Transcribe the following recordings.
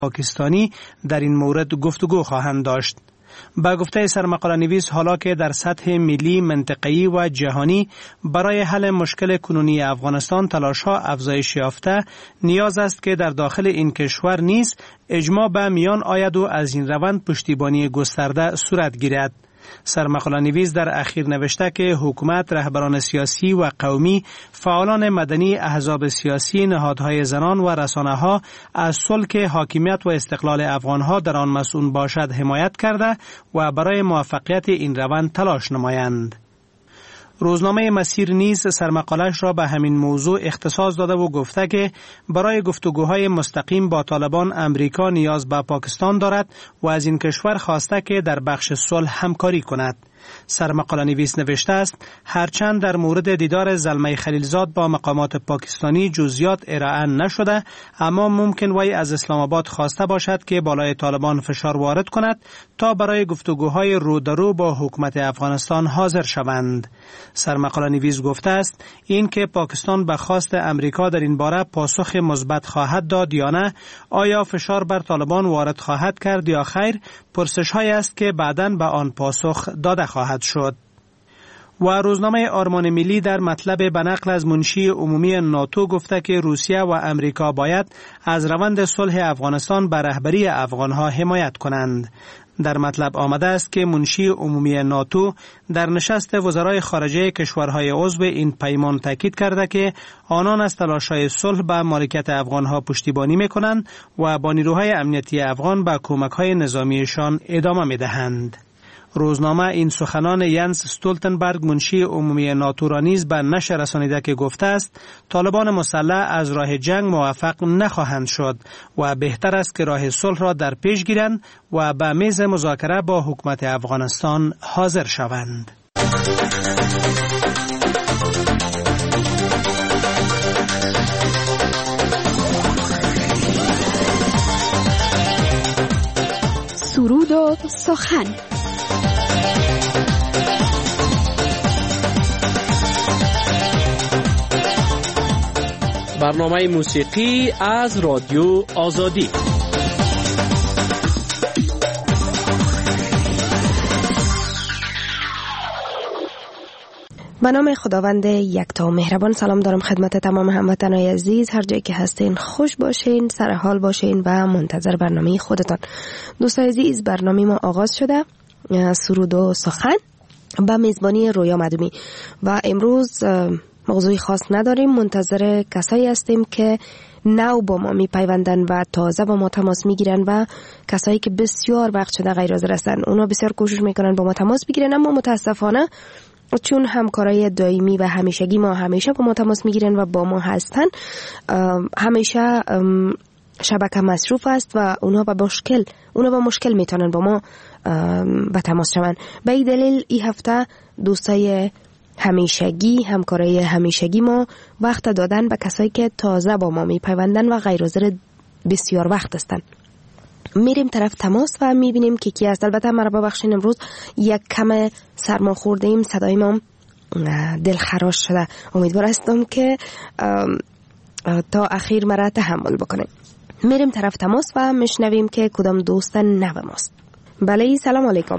پاکستانی در این مورد گفتگو خواهند داشت. با گفته سرمقاله نویس، حالا که در سطح ملی، منطقه‌ای و جهانی برای حل مشکل کنونی افغانستان تلاش‌ها افزایش یافته، نیاز است که در داخل این کشور نیز اجماع به میان آید و از این روند پشتیبانی گسترده صورت گیرد. سرمقاله نویس در اخیر نوشته که حکومت، رهبران سیاسی و قومی، فعالان مدنی، احزاب سیاسی، نهادهای زنان و رسانه‌ها از سلک حاکمیت و استقلال افغان‌ها در آن مسئول باشد حمایت کرده و برای موفقیت این روند تلاش نمایند. روزنامه مسیر نیز سرمقاله‌اش را به همین موضوع اختصاص داده و گفته که برای گفتگوهای مستقیم با طالبان امریکا نیاز به پاکستان دارد و از این کشور خواسته که در بخش صلح همکاری کند. سرمقاله نویس نوشته است هرچند در مورد دیدار زلمه خلیلزاد با مقامات پاکستانی جزئیات ارائه نشده، اما ممکن وی از اسلام آباد خواسته باشد که بالای طالبان فشار وارد کند تا برای گفتگوهای رو در رو با حکومت افغانستان حاضر شوند. سرمقاله نویس گفته است این که پاکستان به خواست امریکا در این باره پاسخ مثبت خواهد داد یا نه، آیا فشار بر طالبان وارد خواهد کرد یا خیر، پرسش‌هایی است که بعداً به آن پاسخ داده خواهد شد. و روزنامه آرمان ملی در مطلب به نقل از منشی عمومی ناتو گفته که روسیه و امریکا باید از روند صلح افغانستان به رهبری افغانها حمایت کنند. در مطلب آمده است که منشی عمومی ناتو در نشست وزرای خارجه کشورهای عضو این پیمان تاکید کرده که آنان از تلاش‌های صلح به مالکیت افغانها پشتیبانی می‌کنند و با نیروهای امنیتی افغان به کمک‌های نظامیشان ادامه می‌دهند. روزنامه این سخنان ینس استولتنبرگ منشی عمومی ناتو را نیز به نشر رسانیده که گفته است طالبان مسلح از راه جنگ موفق نخواهند شد و بهتر است که راه صلح را در پیش گیرند و به میز مذاکره با حکومت افغانستان حاضر شوند. سرود و سخن. برنامه موسیقی از رادیو آزادی. به نام خداوند یکتا و مهربان سلام دارم خدمت تمام هموطنان عزیز، هر جایی که هستین خوش باشین، سر حال باشین و منتظر برنامه خودتان. دوستان عزیز، برنامه ما آغاز شده، سرود و سخن با میزبانی رویا مدومی و امروز موضوعی خاص نداریم، منتظر کسایی هستیم که نو با ما میپیوندن و تازه با ما تماس میگیرن و کسایی که بسیار وقت شده غیر حاضر هستن. اونا بسیار کوشش میکنن با ما تماس بگیرن، اما متاسفانه چون همکارای دائمی و همیشگی ما همیشه با ما تماس میگیرن و با ما هستن، همیشه شبکه مصروف است و اونا با مشکل میتونن با ما به تماس شون. به این دلیل این هفته دوستای همیشگی، همکارای همیشگی ما وقت دادن به کسایی که تازه با ما میپیوندن و غیر حاضر بسیار وقت هستن. میریم طرف تماس و میبینیم که کی است. البته مرا ببخشین امروز یک کم سرما خورده ایم، صدای ما دلخراش شده. امیدوار هستم که تا اخیر مرا تحمل بکنه. میریم طرف تماس و میشنویم که کدام دوست نو ماست. بله، سلام علیکم.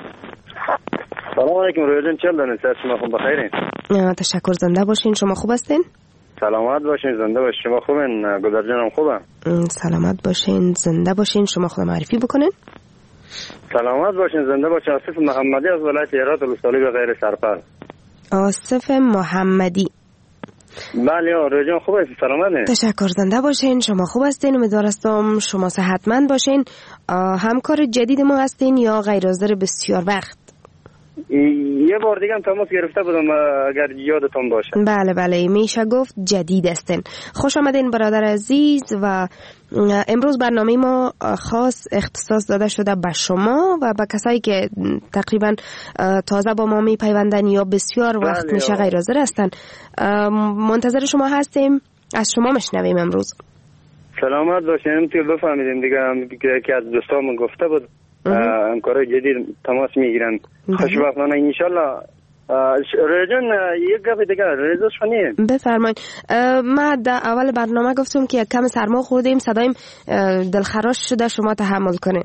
سلام علیکم رویا جان، چل دانید شما خوب بخیرین؟ تشکر، زنده باشین. شما خوب هستین؟ سلامت باشین، زنده باشین. شما خوبین؟ گذر جانم خوبه؟ سلامت باشین، زنده باشین. شما خود معرفی بکنین. سلامت باشین، زنده باشین. آصف محمدی از ولایت هرات ولسوالی به غیر سرپل. آصف محمدی. بله رویا جان، خوبه؟ سلامت؟ تشکر، زنده باشین. شما خوب هستین؟ امیدوار هستم شما صحتمند باشین. همکار جدید ما هستین یا غیر حاضر بسیار وقت؟ یه بار دیگه هم تماس گرفته بودم اگر یادتون باشه. بله میشه گفت جدید هستین. خوش آمدین برادر عزیز. و امروز برنامه ما خاص اختصاص داده شده به شما و به کسایی که تقریبا تازه با ما میپیوندن یا بسیار وقت میشه غیر حاضر هستن. منتظر شما هستیم، از شما مشنویم امروز. سلامت باشین. تو بفهمیدیم دیگه که از دوستامون گفته بود همکارای جدید تماس میگیرن. خوشبختانه انشالله رجان یک گپ دیگه رضا شونیم بفرمایید. ما در اول برنامه گفتم که یک کم سرما خوردیم، صدایم دلخراش شده، شما تحمل کنین.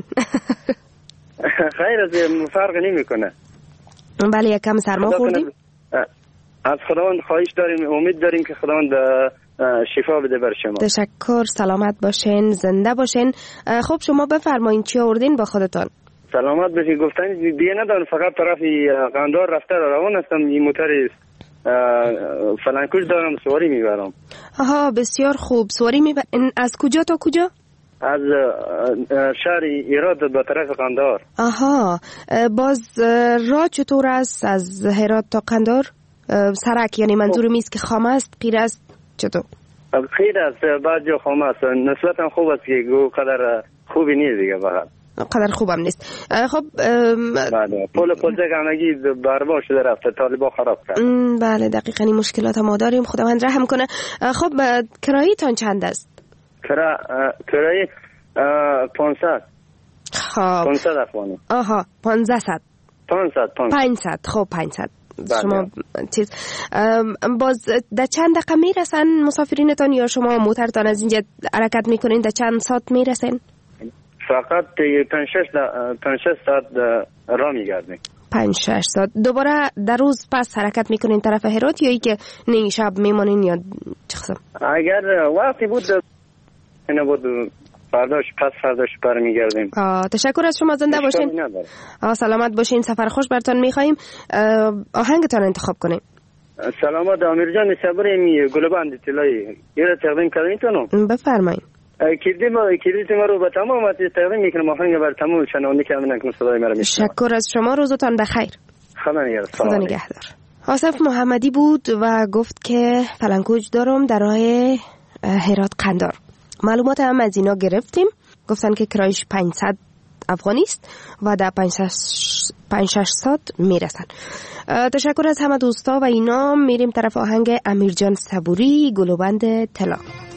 خیر از فرق نمیکنه. بله یک کم سرما خوردیم. از خداوند خواهش داریم، امید داریم که خداوند شفا بده بر شما. تشکر، سلامت باشین، زنده باشین. خب شما بفرمایید چی آوردین با خودتان؟ سلامت باشین. گفتن دیگه ندارم، فقط طرف قندار رفته روان هستم. این موتر فلانکوش دارم، سواری میبرم. آها بسیار خوب. سواری میبرین از کجا تا کجا؟ از شهر هرات به طرف قندار. آها باز راه چطور است از هرات تا قندار؟ سرک یعنی منظورم است که خام است، قیر است، چطور؟ قیر است، بعد جا خام است. نسبتا خوب است که قدر خوبی نیست دیگه، فقط قدر خوبم نیست. خب بله پل همگی بربا شده رفته، طالبا خراب کرد. بله دقیقاً این مشکلات ما داریم، خداوند رحم کنه. خب کرایه‌تان چند است؟ کرایه 500. خب 500 افغانی. آها 500. 500. خب 500. شما چیز باز در چند دقیقه میرسن مسافرینتان یا شما موترتان از اینجا حرکت میکنین در چند ساعت میرسن؟ فقط 5-6 ساعت راه میگردیم. 5-6 ساعت. دوباره در روز پس حرکت میکنین طرف هرات یا ای که نیم شب میمونین یا چه قسم؟ اگر وقتی بود اینا بود فرداش برمیگردیم. تشکر از شما، زنده باشین. سلامت باشین، سفر خوش برتان میخواییم. آهنگتان انتخاب کنیم. سلامت امیر جان صبری گلبند طلایی یه تقدیم کردین تو. بفرمایید. کلیت ما رو به تمام تقدیم میکنم، آهنگ بر تمام شنونده که امنه که صدای مرا میشنوند. تشکر از شما، روزتان بخیر. خدا نگهدار. آصف محمدی بود و گفت که فلانکوج دارم در راه هرات قندار. معلومات هم از اینا گرفتیم. گفتن که کرایش 500 افغانی است و در 5-6 ساعت میرسن. تشکر از همه دوستا و اینا. میریم طرف آهنگ امیرجان صبوری، گلوبند طلا.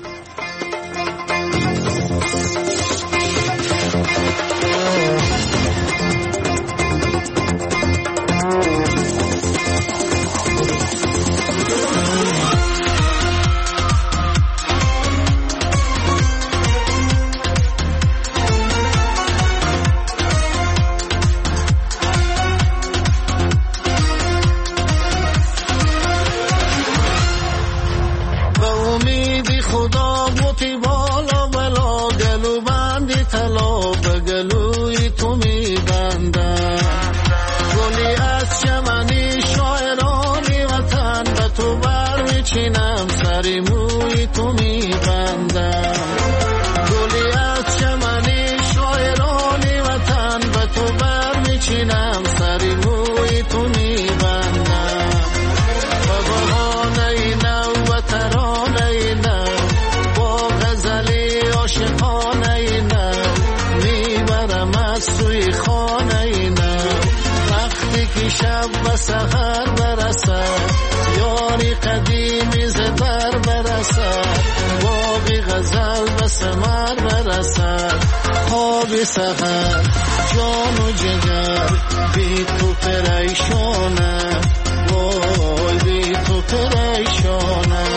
سحر برسد یاری قدیمی زدر برسد باقی غزل به ثمر برسد خواب سحر جان و جگر بی تو پریشانه وای بی تو پریشانه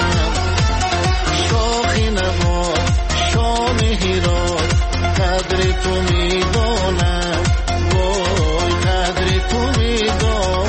شاخی نباد شام هیراد قدر تو میدانم وای قدر تو میدانم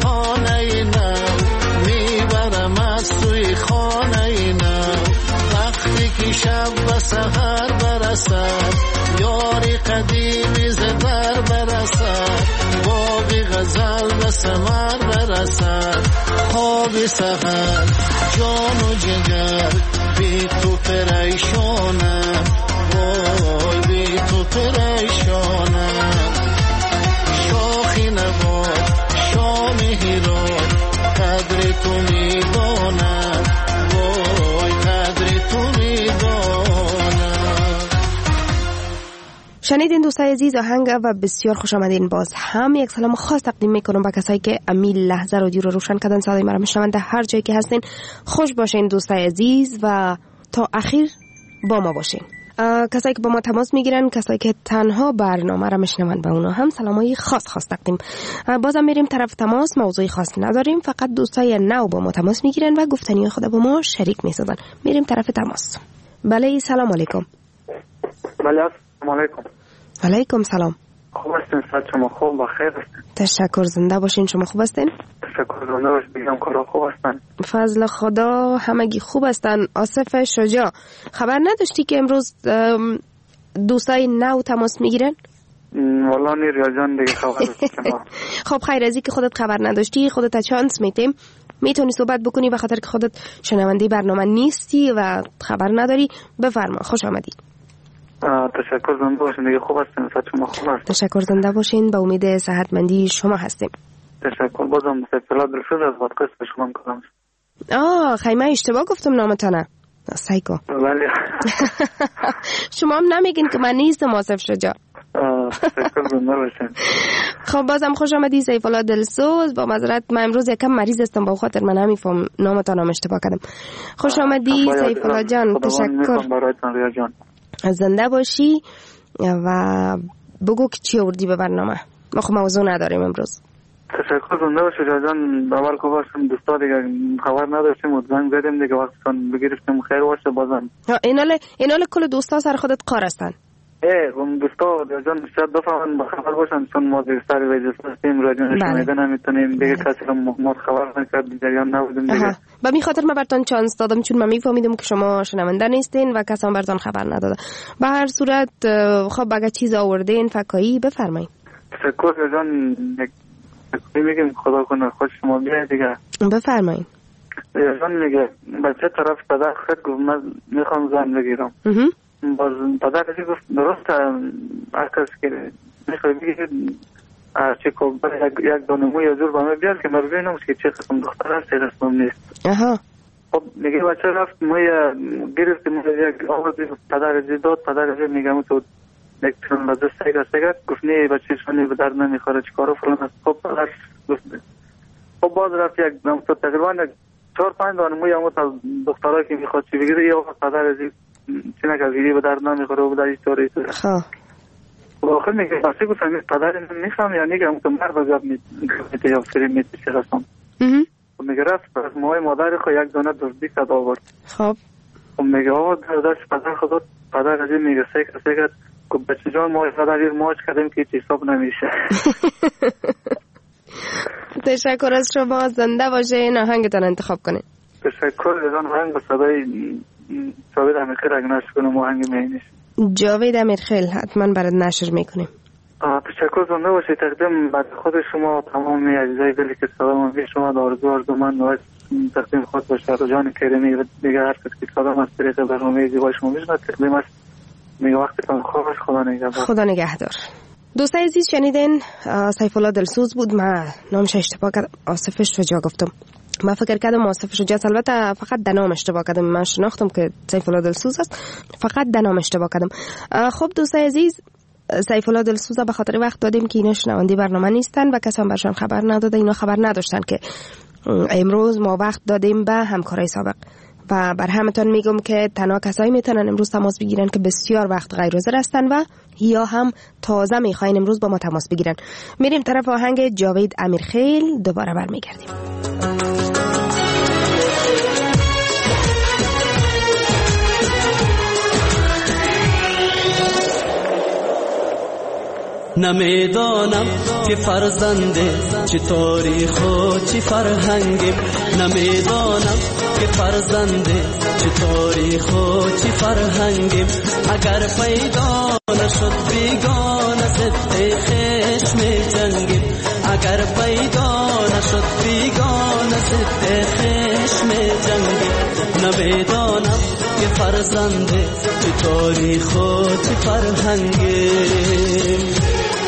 خانه نو میبرم از توی خانه نو وقتی که شب و سحر برسد یاری قدیمی زدر برسد باقی غزل و سمر برسد خواب سحر جان و جگر بی تو پریشانم وای بی تو پریشانم شاخی نباد شام هیراد قدر تو میدانم وای قدر تو میدانم. شنیدین دوستای عزیز آهنگ و بسیار خوش آمدین. باز هم یک سلام خاص تقدیم میکنم به کسایی که امیل لحظه رادیو رو روشن کردن، صدای مرا میشنون در هر جایی که هستین. خوش باشین دوستای عزیز و تا اخیر با ما باشین. کسایی که با ما تماس میگیرن، کسایی که تنها برنامه را میشنون، به اونا هم سلامای خاص تقدیم. بازم میریم طرف تماس، موضوعی خاص نداریم، فقط دوستای نو با ما تماس میگیرن و گفتنی خود با ما شریک میسازن. میریم طرف تماس. بله سلام علیکم. بله السلام علیکم. علیکم سلام. خوب هستین؟ صحت شما خوب و خیر هستین؟ تشکر، زنده باشین. شما خوب هستین؟ تشکر، زنده باشین. بگم کارا خوب هستن؟ فضل خدا همگی خوب هستن. آصف شجاع، خبر نداشتی که امروز دوستای نو تماس میگیرن؟ والا نیریا جان دیگه خبر داشتم. خب خیر، از که خودت خبر نداشتی خودت چانس میتیم میتونی صحبت بکنی، به خاطر که خودت شنونده برنامه نیستی و خبر نداری. بفرما، خوش آمدی. تشکر، زنده باشین دیگه. خوب هستین؟ صحت شما خوب است؟ تشکر، زنده باشین. به امید صحتمندی شما هستیم. تشکر. بازم سیفالله دلسوز از پادکست به شما میکنم. خیمه اشتباه گفتم نامتانه. سایکو. بله. شما هم نمیگین که من نیستم آصف شجاع. تشکر، زنده باشین. خب بازم خوش آمدی سیفالله دلسوز. با معذرت من امروز یکم مریض هستم، با خاطر من نمیفهم نامتانم اشتباه کردم. خوش آمدی سیفالله جان. تشکر. زنده باشی و بگو که چی آوردی به برنامه. ما خب موضوع نداریم امروز. تشکر، زنده باشی جان. باور کو باشم دوستا دیگه خبر نداشتیم و زنگ زدیم دیگه وقتتون بگیرفتیم. خیر باشه. بازم اینال کل دوستا سر خودت کار هستن. اون دوستا جان شاید بفهمن خبر باشن، چون ما دیگه سر وجه هستیم رادیو نشنیده نمیتونیم دیگه. کسی ما خبر نکرد جریان نبودیم دیگه. به می خاطر من براتون چانس دادم، چون من میفهمیدم که شما شنونده نیستین و کسی هم براتون خبر نداده. به هر صورت خب اگه چیز آوردین فکایی بفرمایید. تشکر جان. میگم خدا کنه خوش شما بیاید دیگه. بفرمایید. جان میگه بچه طرف پدر خود گفت من میخوام زن بگیرم. باز پدر گفت درست هر کس که میخوای بگیرید چه کبر یک دانه موی از با من بیاد که من ببینم که چه قسم دختر هست چه قسم نیست. خب میگه بچه رفت موی گرفت موی یک آوازی پدر داد. پدر میگم تو یک تون بزه سیگه گفت نه بچه شانی به درد نمیخوره چیکارو فلان است. خب پدر گفت خب باز رفت یک تقریبا 4-5 دانه موی همون دخترایی که میخواد چی بگیره یا پدر از چی نکرد گیری به درد نمیخوره و به در ایستوری و آخر میگه بسی گفتم پدر میخوام یا نگه همون مرد از یاد میته یا فریم میته چه رسم. میگه رفت از موهای مادر خود یک دانه دزدی کرد آورد. خب میگه آقا دست پدر خود پدر از این میگه سیکر که بچه جان موهای پدر این ماچ کردیم که هیچ حساب نمیشه. تشکر از شما. زنده باشه. این آهنگتان انتخاب کنید. تشکر. از آهنگ به صدای جاوید امیرخیل اگه نشر کنم آهنگ مینیش. جاوید امیرخیل حتما برات نشر میکنیم. تشکر. زنده باشید. تقدیم بعد خود شما تمام عزیزای دلی که سلام به شما آرزو من و تقدیم خود باشه جان کریمی و دیگه هر کس که سلام از طریق برنامه زیبای شما میشنوه تقدیم است. میگه وقتتون خوب باشه. خدا نگهدار. خدا نگهدار. دوستای عزیز شنیدین سیفالله دلسوز بود. من نامش اشتباه کردم، آصف شجاع گفتم. من فکر کردم آصف شجاع، البته فقط در نام اشتباه کردم. من شناختم که سیفالله دلسوز است، فقط در نام اشتباه کردم. خب دوستای عزیز سیفالله دلسوز به خاطر وقت دادیم که اینا شنونده برنامه نیستن و کسی هم برشان خبر نداده. اینا خبر نداشتن که امروز ما وقت دادیم به همکارای سابق و بر همتون میگم که تنها کسایی میتونن امروز تماس بگیرن که بسیار وقت غیر حاضر هستن و یا هم تازه میخواین امروز با ما تماس بگیرن. میریم طرف آهنگ جاوید امیرخیل، دوباره برمیگردیم. نمیدانم که فرزنده چه تاریخ و چه فرهنگیم، نمیدانم که فرزنده چه تاریخ و چه فرهنگیم. اگر پیدا نشد بیگانه ضد خشم جنگیم، اگر پیدا نشد بیگانه ضد خشم جنگیم. نمیدانم که فرزنده چه تاریخ و چه فرهنگیم.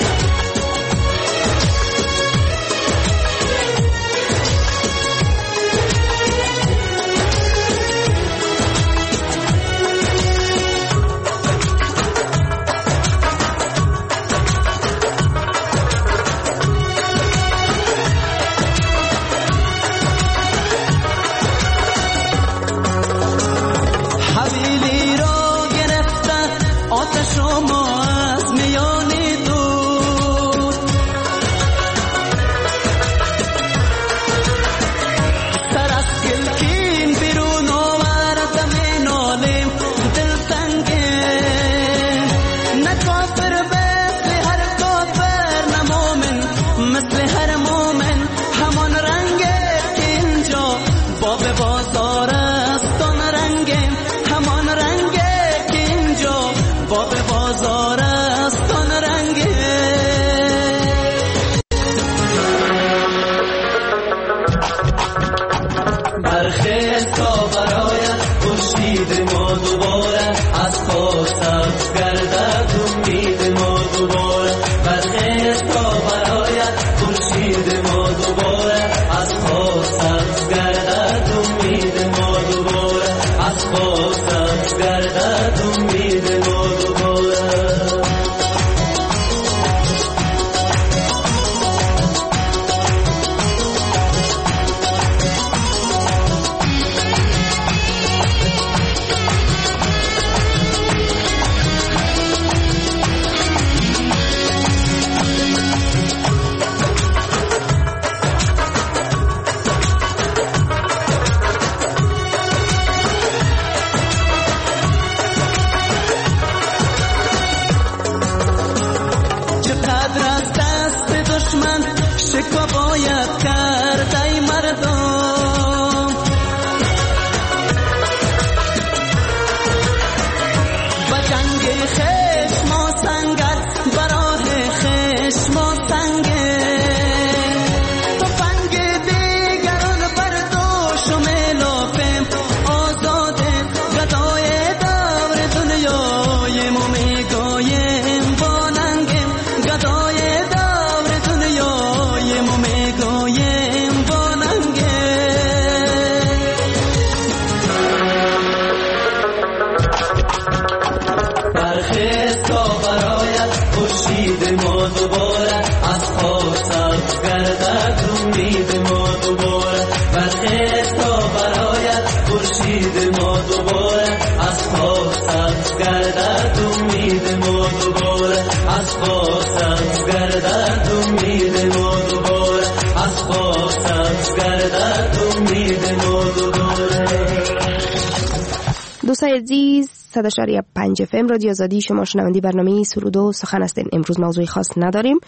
دوستان عزیز 100.5 FM رادیو آزادی، شما شنونده برنامه سرود و سخن هستین. امروز موضوع خاص نداریم،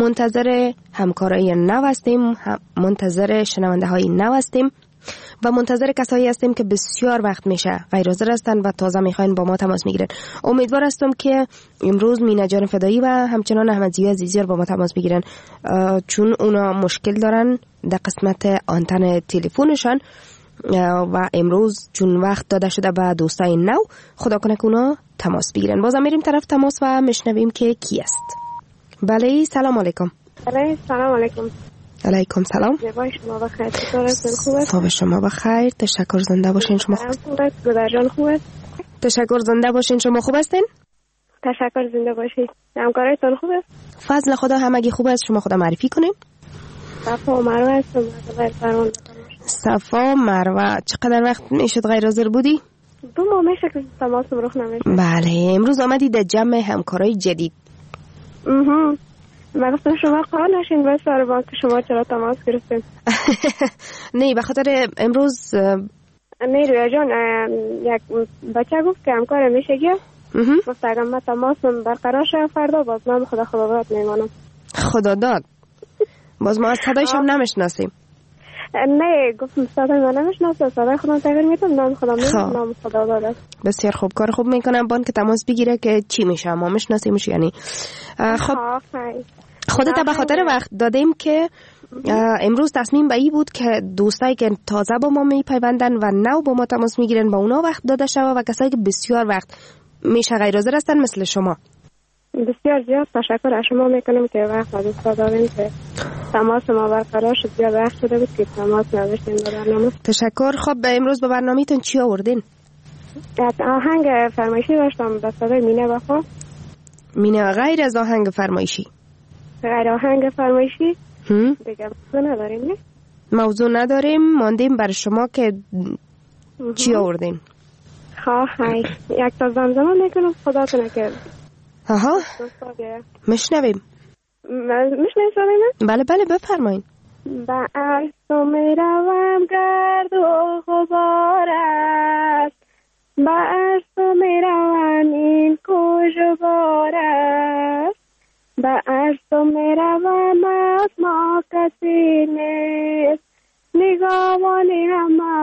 منتظر همکارای نو هستیم، منتظر شنونده های نو هستیم و منتظر کسایی هستیم که بسیار وقت میشه غیر حاضر هستن و تازه میخواین با ما تماس میگیرن. امیدوار هستم که امروز مینا جان فدایی و همچنان احمد زیا عزیزیار با ما تماس میگیرن، چون اونا مشکل دارن در قسمت آنتن تلفنشان و امروز چون وقت داده شده به دوستای نو، خدا کنه که اونا تماس بگیرن. بازم میریم طرف تماس و میشنویم که کی است. بله سلام علیکم. بله سلام علیکم. علیکم سلام. زیبای شما بخیر، چطورتون خوبه؟ صبح شما بخیر، تشکر، زنده باشین. شما خوب؟ گودرجان خوبه؟ تشکر، زنده باشین. شما خوب هستین؟ تشکر، زنده باشید. همکارتون خوبه؟ فضل خدا همگی خوب است. شما خدا معرفی کنین. صفا و مروه هستم از فرمان. صفا مروه، چقدر وقت میشد غیر حاضر بودی؟ 2 ماه میشه که تماسم رخ نمیشه. بله، امروز آمدی در جمع همکارای جدید. من گفتم شما قال نشین بس سر با که شما چرا تماس گرفتین. نه به خاطر امروز نه رویا جان یک بچه گفت که همکار میشه گیا مستقیم ما تماسم برقرار شد. فردا باز نام خداداد میمانم. خداداد؟ باز ما از صدایش هم نمیشناسیم. نه گفتم صدای من نمیشناسه، صدای خودم تغییر میدم، نام خودم میدم، نام خداداد است. بسیار خوب، کار خوب میکنم. بان که تماس بگیره که چی میشه، ما میشناسیمش یعنی. خب خودت به خاطر وقت دادیم که امروز تصمیم به این بود که دوستایی که تازه با ما میپیوندن و نو با ما تماس میگیرن با اونا وقت داده شود و کسایی که بسیار وقت میشه غیر حاضر هستن مثل شما. بسیار زیاد تشکر از شما میکنم که وقت دوستا دارین که تماس ما برقرار شد. زیاد وقت شده بود که تماس نداشتیم به برنامه. تشکر. خب امروز به برنامه‌تون چی آوردین؟ آهنگ فرمایشی داشتم به صدای مینه وفا. مینه غیر از آهنگ فرمایشی؟ غیر آهنگ فرمایشی دیگه موضوع نداریم. نه موضوع نداریم. ماندیم بر شما که چی آوردین؟ خواهی یک تا زمزمه میکنم خدا کنه که آها مشنویم. میشنویم صدای من؟ بله بله بفرمایید. با عرض میروم گرد و غبار است، با عرض میروم این کجبار است، با عرض میروم از ما کسی نیست، نگاهانی همه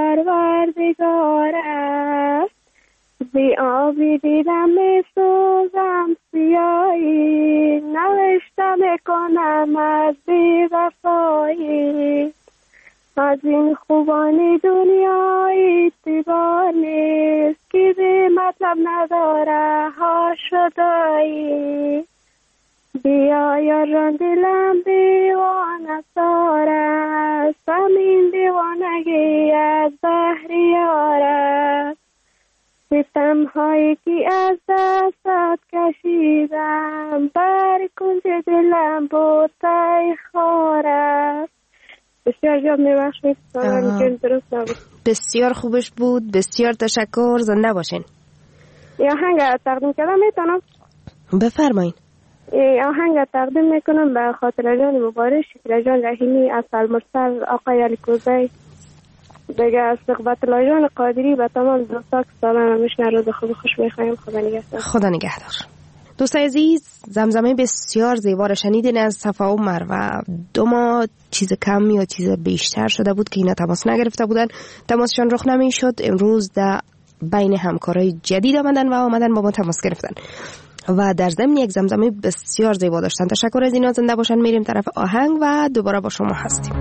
پروردگار است. بی آبی دیدم می سوزم سیایی، نوشته میکنم از بی وفایی، از این خوبانی دنیایی تیبار نیست که بی مطلب نداره ها شدایی. بیا یاران دلم دیوانه سار است، همین دیوانگی از بحریار است. ستم هایی که از دستت کشیدم بر کنج دلم بود تای خار است. بسیار جاب میبخشید که درست نبود. بسیار خوبش بود. بسیار تشکر. زنده باشین. یا آهنگ تقدیم کردم میتونم؟ بفرمایید. آهنگ تقدیم میکنم به خاطر جان مبارک شکر جان رحیمی، اصل مرسل، آقای علی کوزی، دیگه از صحبت لایجان قادری و تمام دوستا که سلام میشنن. روز خوب خوش میخوایم. خدا نگهدار. خدا نگهدار. دوستای عزیز، زمزمه بسیار زیبا را شنیدین از صفا عمر و 2 ماه چیز کم یا چیز بیشتر شده بود که اینا تماس نگرفته بودن، تماسشان رخ نمیشد. امروز در بین همکارای جدید آمدن با ما تماس گرفتن و در ضمن یک زمزمه بسیار زیبا داشتن. تشکر از اینا. زنده باشن. میریم طرف آهنگ و دوباره با شما هستیم.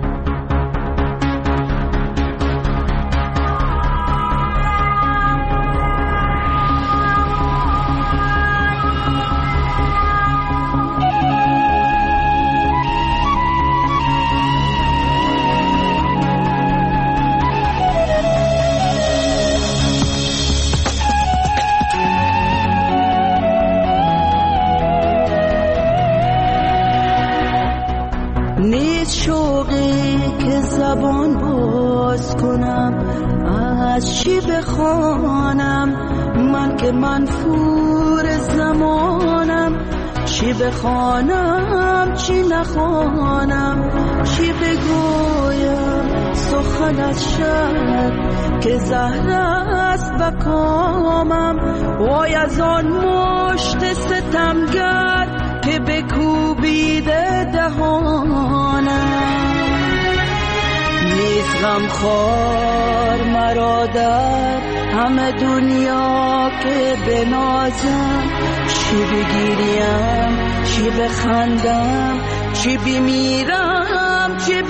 زبان باز کنم از چی بخوانم، من که منفور زمانم، چی بخوانم چی نخوانم، چی بگویم سخن از شب که زهر است بکامم، وای از آن مشت ستمگر که بکوبیده دهانم، نیز غمخوار مرا در همه دنیا که بنازم، چی بگیریم چی بخندم، چی بمیرم چی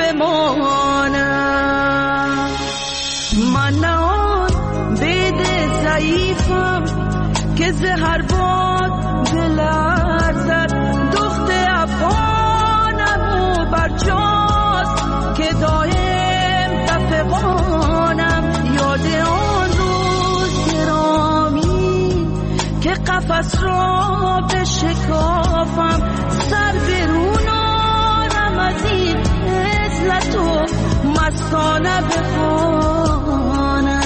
بمانم، من نه آن بید ضعیفم که زهر باد بلرزد، دخت افغانم و برجاست که دایم تفقانم، یاد آن روز گرامی که قفس را بشکافم، سر برون آرم از این عزلت و مستانه بخوانم.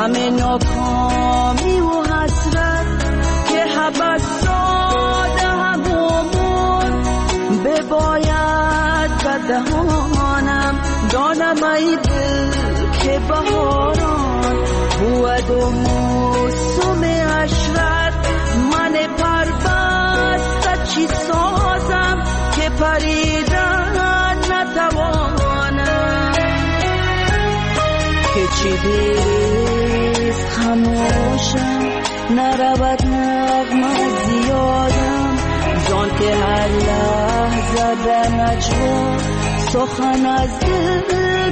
غم ناکامی و حسرت که حبت ساده همون بباید بدهانم. دانم ای دل که بهاران بود و موسم عشرت، من پربسته چی سازم که پریدن نتوانم. که چی دیریست خموشم نرود نغمه زیادم، زان که هر لحظه به نجوا سخن از دل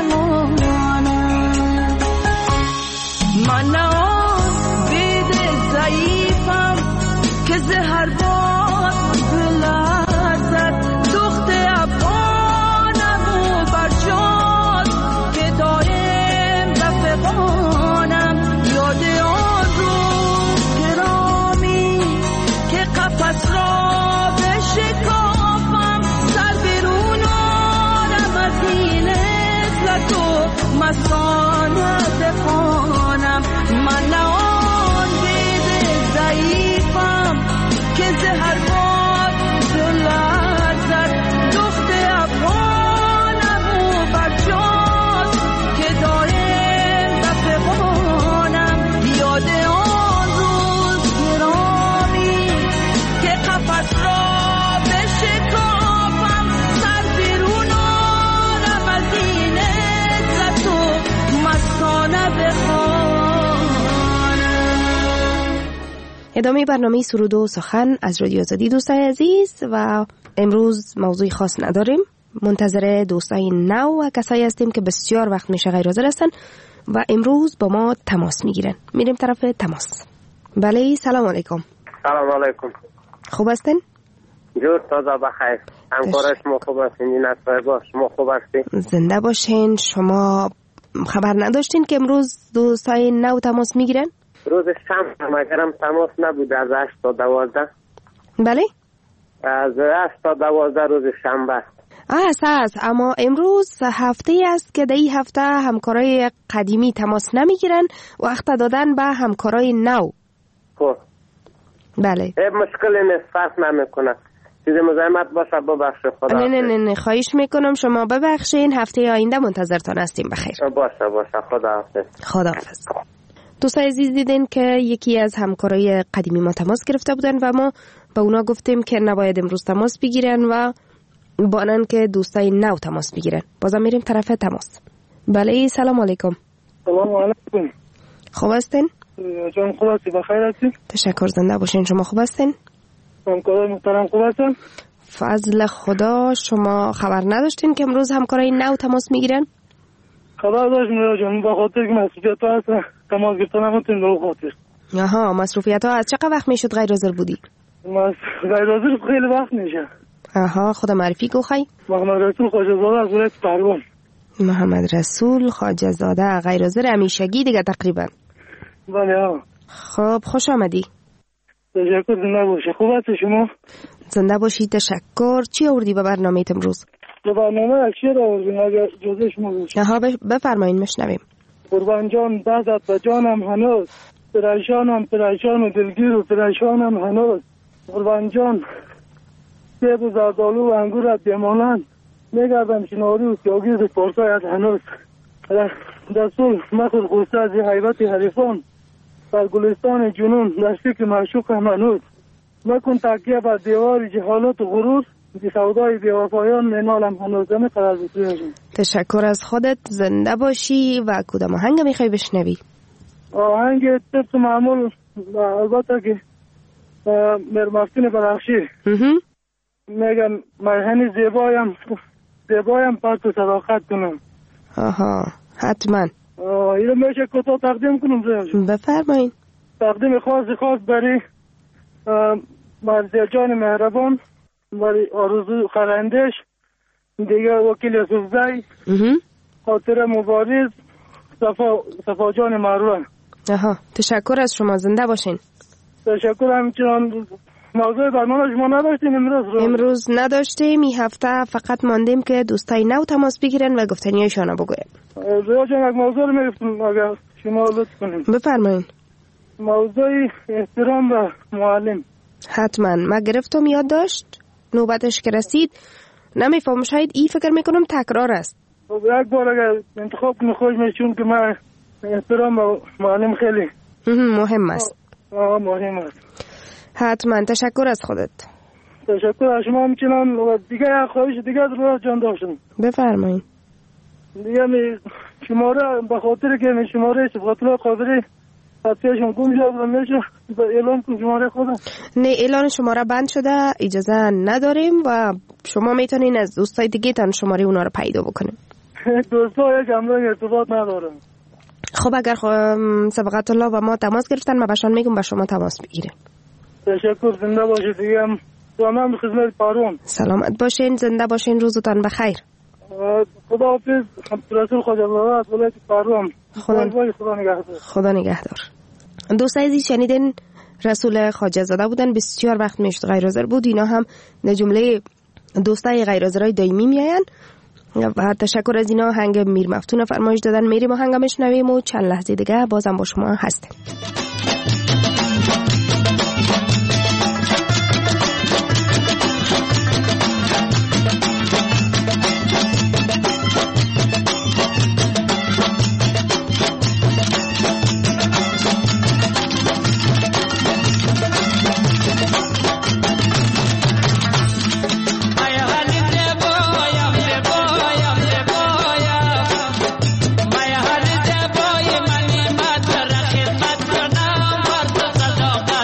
برمانم. من آن بیده ضعیفم که زهر باد بلرزد، دخت افغانم و برجاد که دایم رفقانم. یاد آن روز گرامی که قفس را بشکافم، سر بیرون آرم از این عزلت و مستانه بخوانم. من آن بیده ضعیفم که زهر باد بلرزد، دخت افغانم و برجاست که دایم رفقانم. یاد آن روز گرامی که قفس را بشکافم، سر بیرون آرم از این عزت و مستانه بخوانم. ادامه برنامه سرود و سخن از رادیو آزادی دوستان عزیز، و امروز موضوعی خاص نداریم. منتظر دوستای نو و کسایی هستیم که بسیار وقت میشه غیر حاضر هستن و امروز با ما تماس میگیرن. میریم طرف تماس. بله، سلام علیکم. سلام علیکم. خوب هستین؟ جور تازه بخیر. همکار شما خوب هستین؟ این اصفای شما خوب هستین؟ زنده باشین. شما خبر نداشتین که امروز دوستای نو تماس میگیرن؟ روز شنبه مگرم تماس نبوده از 8 تا 12. بله؟ از 8 تا 12 روز شنبه است. است. اما امروز هفته است که در این هفته همکارای قدیمی تماس نمیگیرن، وقت دادن به همکارای نو. خب بله. مشکلی نیست، فرق نمیکنه. چیز مزاحمت باشه ببخشید. خدا نه خواهش میکنم شما ببخشین. هفته آینده منتظرتان هستیم. بخیر. باشه. خدا حافظ. دوستای عزیز دیدین که یکی از همکارای قدیمی ما تماس گرفته بودن و ما به اونا گفتیم که نباید امروز تماس بگیرن و بانن که دوستای نو تماس بگیرن. بازم میریم طرف تماس. بله، سلام علیکم. سلام علیکم. خوب هستین؟ جان خوب هستی؟ بخیر هستی؟ تشکر، زنده باشین. شما خوب هستین؟ همکارای محترم خوب هستن؟ فضل خدا. شما خبر نداشتین که امروز همکارای نو تماس میگیرن؟ خبر داشتم جان، به خاطر که مسئولیت ها هست تماس گرفتن نمیتونیم به خاطر. مسئولیت ها. از چقدر وقت میشد غیر حاضر بودی؟ غیر حاضر خیلی وقت میشه. خدا معرفی کو خی؟ محمد رسول خواجه زاده از ولایت پروان. محمد رسول خواجه زاده غیر حاضر همیشگی دیگه تقریبا. بله. خب خوش آمدی. تشکر. زنده باشی. خوب هستی شما؟ زنده باشی. تشکر. چی آوردی به برنامه امروز؟ به برنامه شعر آوردیم اگر جزء شما باشه. بفرمایید میشنویم. قربان جان دادت به جانم هنوز، پریشان و دلگیر و پریشانم هنوز. قربان جان سیب و زردالو و انگورت بیمانند، میگردم شناری و سیاگیر پرسایت هنوز. رسول مخور غصه از حیبت حریفان، در گلستان جنون در فکر معشوقم هنوز. مکن تکیه بر دیوار جهالت و غرور، بی سودای بیوفایان منالم هنوز. دم قرار بسیارشون. تشکر از خودت. زنده باشی. و کدام آهنگ میخوای بشنوی؟ آهنگ طبق معمول، البته که مرمفتین برخشی میگن مرهنی زیبایم پرت و صداقت کنم. حتما. اینو میشه کتا تقدیم کنم؟ بفرمایید. تقدیم خاص برای مرزی جان مهربان، برای آرزو خرندش، دیگه وکیل یوسفزی، خاطر مبارز، صفا جان مروان. تشکر از شما. زنده باشین. تشکر. همچنان موضوع برنامه شما نداشتین امروز نداشتیم. این هفته فقط ماندیم که دوستای نو تماس بگیرن و گفتنیایشان رو بگویم. رویا جان یک موضوع رو میگفتم اگر شما لطف کنید. بفرمایید. موضوع احترام به معلم. حتما ما گرفتم یاد داشت نوبتش که رسید نمیفهم، شاید این فکر میکنم تکرار است. یک بار اگر انتخاب کنم خوش میشه، چون که من احترام به معلم خیلی مهم است. مهم است. حتما تشکر از خودت. تشکر از شما. همچنان و دیگه یک خواهش دیگه رو جان داشتم. بفرمایید. دیگه شماره به خاطر که شماره صفات الله قادری خطیشون گم شد میشه اعلام کن شماره خودم. نه اعلان شماره بند شده، اجازه نداریم و شما میتونین از دوستای دیگه تان شماره اونا رو پیدا بکنیم. دوستا یک امرای ارتباط ندارم. خب اگر سبقت الله با ما تماس گرفتن ما بهشان میگم با شما تماس بگیره. تشکر. زنده باشید. دیگه هم تمام خدمت پارون. سلامت باشین، زنده باشین، روزتان بخیر. خدا حافظ. رسول خدا الله ولایت پارون. خدا نگهدار. دوست عزیز شنیدین رسول خواجه زاده بودن، بسیار وقت میشد غیر حاضر بود. اینا هم در جمله دوستای غیر حاضرای دائمی میاین و تشکر از اینا. هنگ میر مفتون فرمایش دادن، میریم و هنگ میشنویم و چند لحظه دیگه بازم با شما هستیم. Maya har de boy mani mat rakhet mat na mar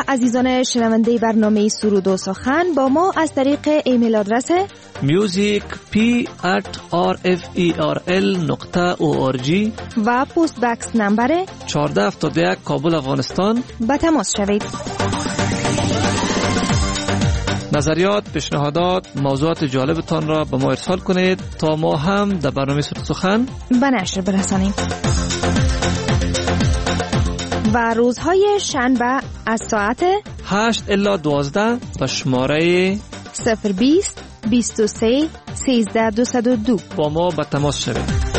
عزیزان شنونده برنامه سرود و سخن با ما از طریق ایمیل آدرس musicp@rferl.org و پست بکس نمبر 1471 کابل افغانستان به تماس شوید. نظریات، پیشنهادات، موضوعات جالبتان را به ما ارسال کنید تا ما هم در برنامه سرود سخن به نشر برسانیم. و روزهای شنبه از ساعت 8 الی 12 به شماره 020 23 13 202 با ما به تماس شوید.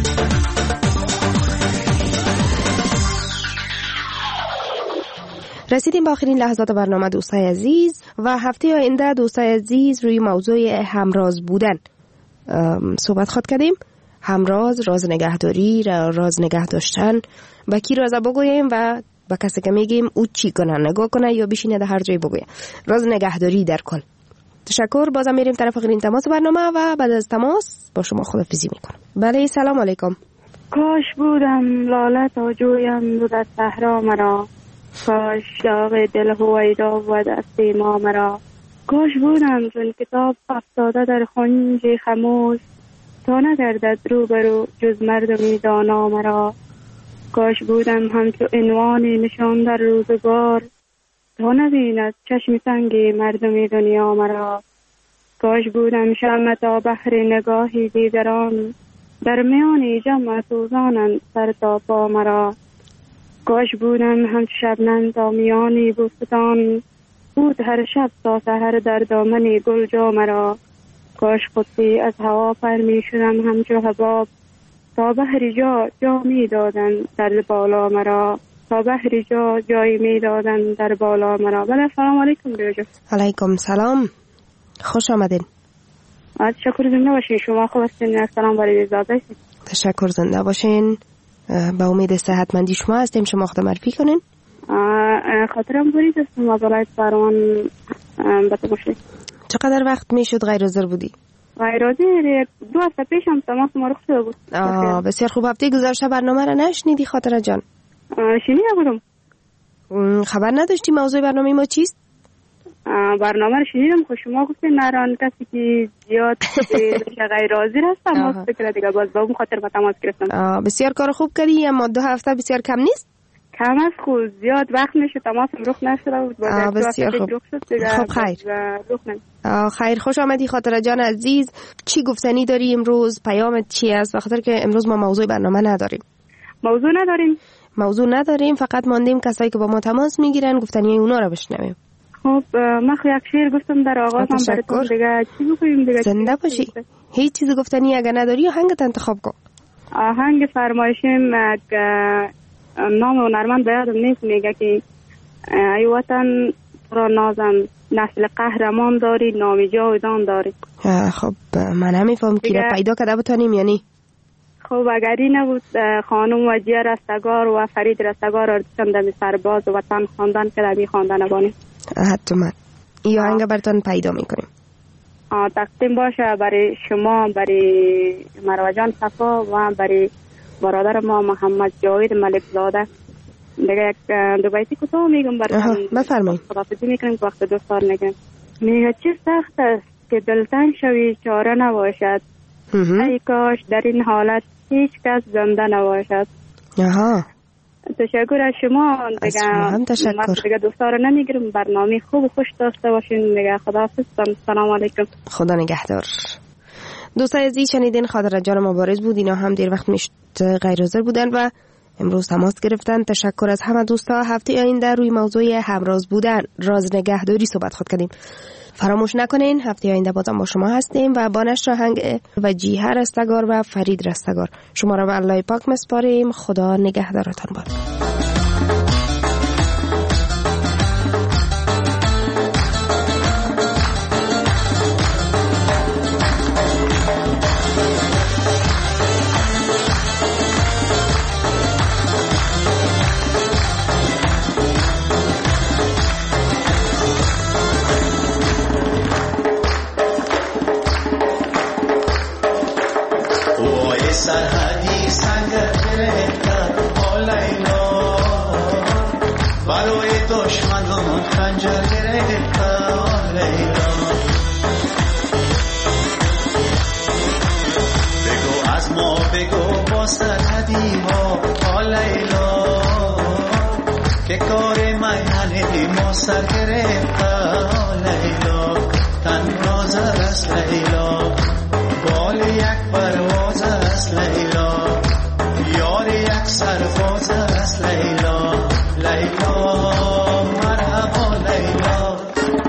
رسیدیم به آخرین لحظات برنامه دوستای عزیز و هفته آینده دوستای عزیز روی موضوع همراز بودن صحبت خواهد کردیم. همراز، راز نگهداری، راز نگه داشتن، با کی راز بگوییم و با کسی که میگیم او چی کنه، نگاه کنه یا بشینه در هر جای بگویه. راز نگهداری در کل. تشکر. بازم میریم طرف آخرین تماس برنامه و بعد از تماس با شما خداحافظی میکنم. بله، سلام علیکم. کاش بودم لاله تا جویم در صحرا مرا، کاش داغ دل هویدا و دست ما مرا، کاش بودم چون کتاب افتاده در خنج خموش تا نگردد روبرو جز مردمی دانا مرا، کاش بودم همچو عنوانی نشان در روزگار تا نبیند چشم تنگ مردمی دنیا مرا، کاش بودم شمع تا بحر نگاهی دیگران در میان جمع سوزانند سر تا پا مرا، کاش بودم همچو شبنم تا میانی بوستان بود هر شب تا سحر در دامن گل جا مرا، کاش خودی از هوا پر می شدم همچو حباب تا بحری جا می دادن در بالا مرا، تا بحری جایی می دادن در بالا مرا. بله، سلام علیکم بیاجا. علیکم سلام، خوش آمدین. تشکر، زنده باشین. شما خوب هستین؟ سلام برای زاده. تشکر، زنده باشین. با امید صحتمندی شما هستیم. شما خود معرفی کنین. خاطرم برید هستم از ولایت فرمان بطه باشید. چقدر وقت میشد غیر حاضر بودی؟ غیر حاضر 2 هفته پیش هم تماس ما رخ شده بود. بسیار خوب. هفته گذشته برنامه را نشنیدی خاطره جان؟ شنیده بودم. خبر نداشتی موضوع برنامه ما چیست؟ برنامه رو شنیدم. خود شما گفتین نران کسی که زیاد غیر حاضر هست تماس بگیره دیگه، باز با اون خاطر با تماس گرفتم. بسیار کار خوب کردی، اما 2 هفته بسیار کم نیست؟ کم است. خود زیاد وقت میشه تماس رخ نشده بود. بسیار خوب. خب خیر. خیر، خوش آمدی خاطره جان عزیز. چی گفتنی داری امروز؟ پیامت چی است؟ بخاطر که امروز ما موضوع برنامه نداریم. موضوع نداریم، فقط ماندیم کسایی که با ما تماس میگیرن گفتنی اونا رو بشنویم. خب من یک شعر گفتم در آغاز هم براتون دیگه. چی بگویم دیگه؟ زنده باشی. هیچ چیز گفتنی اگه نداری آهنگت انتخاب کن. آهنگ فرمایشیم نام هنرمند به یادم نیست، میگه که ای وطن را نازم نسل قهرمان داری نام جاودان داری. خب من نمیفهم که پیدا کرده بتونیم یعنی. خب اگری نبود خانم وجیه رستگار و فرید رستگار اردشان دمی سرباز و وطن خواندن که دمی خواندن بانی. حتما این آهنگ براتون پیدا میکنیم. تقدیم باشه برای شما، برای مروجان صفا و برای برادر ما محمد جاوید ملک زاده. دیگه یک دو بیتی کوتاه میگم براتون. بفرمایید. خداحافظی میکنیم وقت دوستار نگم. میگه چه سخت است که دلتنگ شوی چاره نباشد، ای کاش در این حالت هیچ کس زنده نباشد. تشکر از شما. دیگه دوستا رو نمیگیرم. برنامه خوب و خوش داشته باشین. دیگه خداحافظ. سلام علیکم. خدا نگهدار. دوستای عزیز شنیدین خاطره جان مبارز بود. اینا هم دیر وقت میشد غیر حاضر بودن و امروز تماس گرفتن. تشکر از همه دوستا. هفته آینده روی موضوع همراز بودن، راز نگهداری صحبت خود کردیم. فراموش نکنین هفته آینده بازم با شما هستیم و با نشر آهنگ وجیه رستگار و فرید رستگار شما را به الله پاک مسپاریم. خدا نگهدارتان باد. سرحدی سنگ گرفتم حال اینا که کار میهنی ما سر گرفته لیلا، تنهاز است لیلا، بال یک پرواز است لیلا، یار یک سرباز است لیلا، لیلا مرحبا لیلا.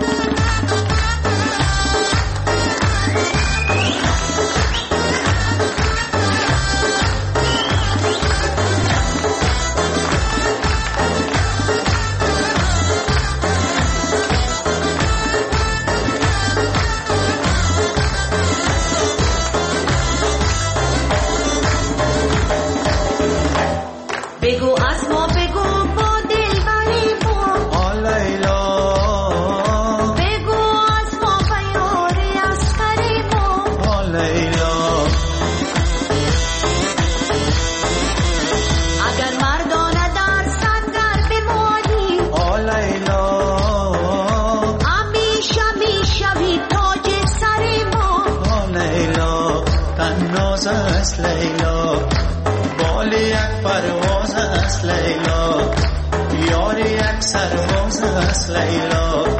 لیلا بال یک پرواز است لیلا، یار یک سرباز است لیلا،